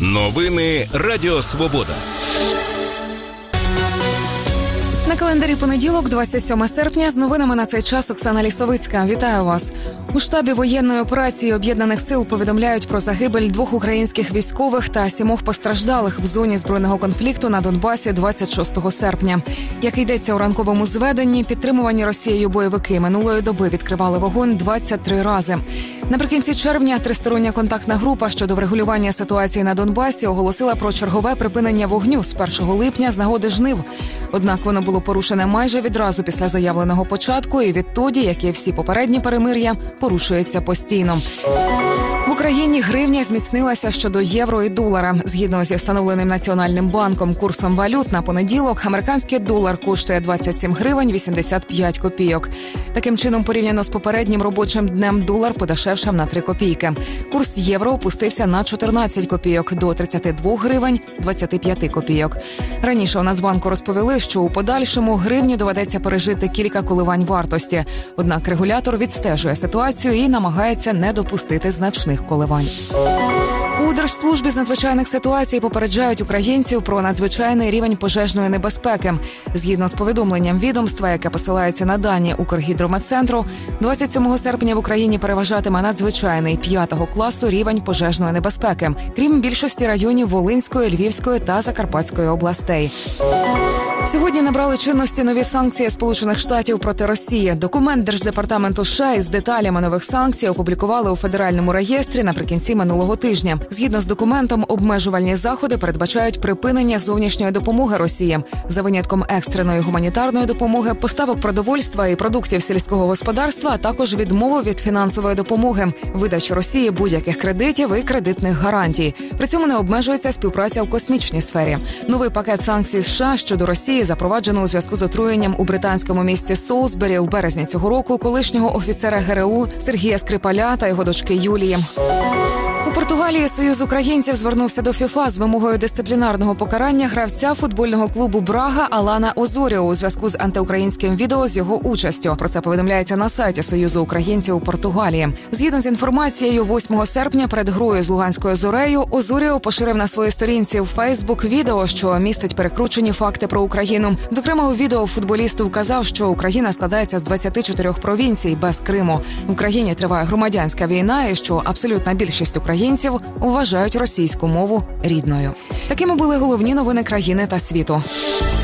Новини Радіо Свобода. На календарі понеділок, 27 серпня, з новинами на цей час Оксана Лісовицька. Вітаю вас. У штабі воєнної операції Об'єднаних сил повідомляють про загибель 2 українських військових та 7 постраждалих в зоні збройного конфлікту на Донбасі 26 серпня. Як йдеться у ранковому зведенні, підтримувані Росією бойовики минулої доби відкривали вогонь 23 рази. Наприкінці червня тристороння контактна група щодо врегулювання ситуації на Донбасі оголосила про чергове припинення вогню з 1 липня з нагоди жнив. Однак воно було порушене майже відразу після заявленого початку і відтоді, як і всі попередні перемир'я, порушується постійно. В Україні гривня зміцнилася щодо євро і долара. Згідно зі встановленим Національним банком курсом валют на понеділок, американський долар коштує 27 гривень 85 копійок. Таким чином, порівняно з попереднім робочим днем, долар подешевшав на 3 копійки. Курс євро опустився на 14 копійок до 32 гривень 25 копійок. Раніше у Нацбанку розповіли, що у подальшому гривні доведеться пережити кілька коливань вартості. Однак регулятор відстежує ситуацію і намагається не допустити значних коливань. У Держслужбі з надзвичайних ситуацій попереджають українців про надзвичайний рівень пожежної небезпеки. Згідно з повідомленням відомства, яке посилається на дані Укргідрометцентру, 27 серпня в Україні переважатиме надзвичайний 5-го класу рівень пожежної небезпеки, крім більшості районів Волинської, Львівської та Закарпатської областей. Сьогодні набрали чинності нові санкції Сполучених Штатів проти Росії. Документ Держдепартаменту США із деталями нових санкцій опублікували у Федеральному реєстрі наприкінці минулого тижня. Згідно з документом, обмежувальні заходи передбачають припинення зовнішньої допомоги Росії, за винятком екстреної гуманітарної допомоги, поставок продовольства і продуктів сільського господарства, а також відмову від фінансової допомоги, видачу Росії будь-яких кредитів і кредитних гарантій. При цьому не обмежується співпраця в космічній сфері. Новий пакет санкцій США щодо Росії запроваджено у зв'язку з отруєнням у британському місті Солсбері в березні цього року колишнього офіцера ГРУ Сергія Скрипаля та його дочки Юлії. У Португалії Союз українців звернувся до ФІФА з вимогою дисциплінарного покарання гравця футбольного клубу «Брага» Алана Озоріо у зв'язку з антиукраїнським відео з його участю. Про це повідомляється на сайті Союзу українців у Португалії. Згідно з інформацією, 8 серпня перед грою з Луганською «Зорею» Озоріо поширив на своїй сторінці в Фейсбук відео, що містить перекручені факти про Україну. Зокрема, у відео футболіст вказав, що Україна складається з 24 провінцій без Криму. В Україні триває громадянська війна і що абсолютна більшість українців вважають російську мову рідною. Такими були головні новини країни та світу.